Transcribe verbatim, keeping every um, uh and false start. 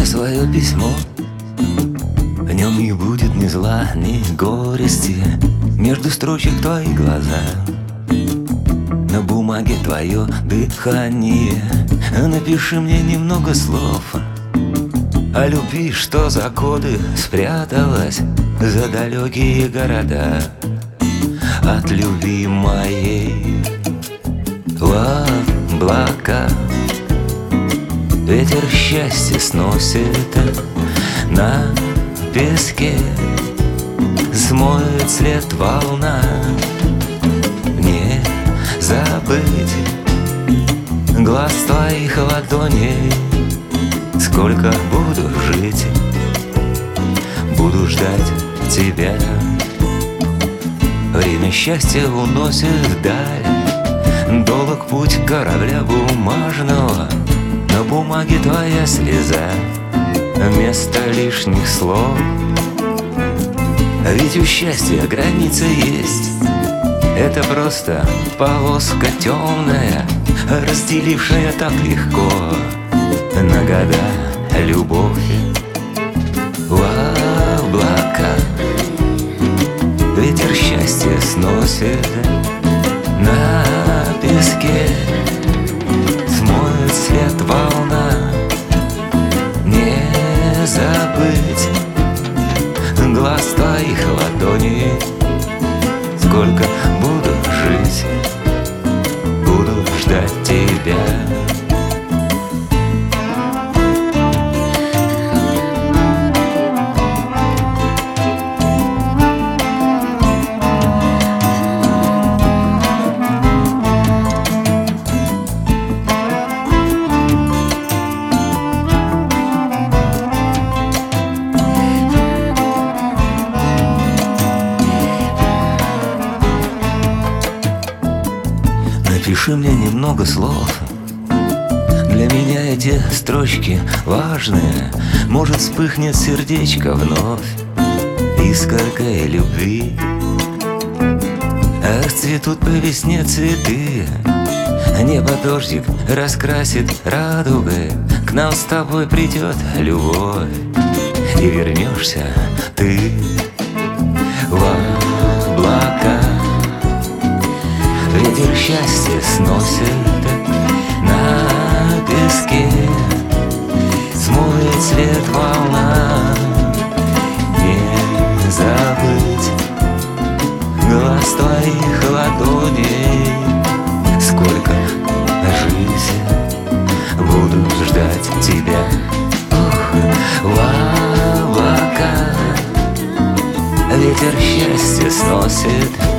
мне свое письмо. В нем не будет ни зла, ни горести. Между строчек твои глаза, на бумаге твое дыхание. Напиши мне немного слов о любви, что за годы спряталась за далекие города. От любви моей в облака ветер счастья сносит на песке, смоет след волна. Не забыть глаз твоих ладоней. Сколько буду жить, буду ждать тебя. Время счастья уносит вдаль, долг путь корабля бумажного. На бумаге твоя слеза вместо лишних слов. Ведь у счастья граница есть. Это просто полоска темная, разделившая так легко на года любовь. В облака ветер счастья сносит на песке, смоет след волна. Не забыть глаз твоих ладоней. Сколько буду жить, буду ждать тебя. Напиши мне немного слов. Для меня эти строчки важные. Может, вспыхнет сердечко вновь искоркой любви. Расцветут по весне цветы. Небо дождик раскрасит радугой. К нам с тобой придет любовь, и вернешься ты в облака. Ветер счастья сносит на песке, смоет след волна. Не забыть глаз твоих ладоней. Сколько жизнь буду ждать тебя. Ух, в облака ветер счастья сносит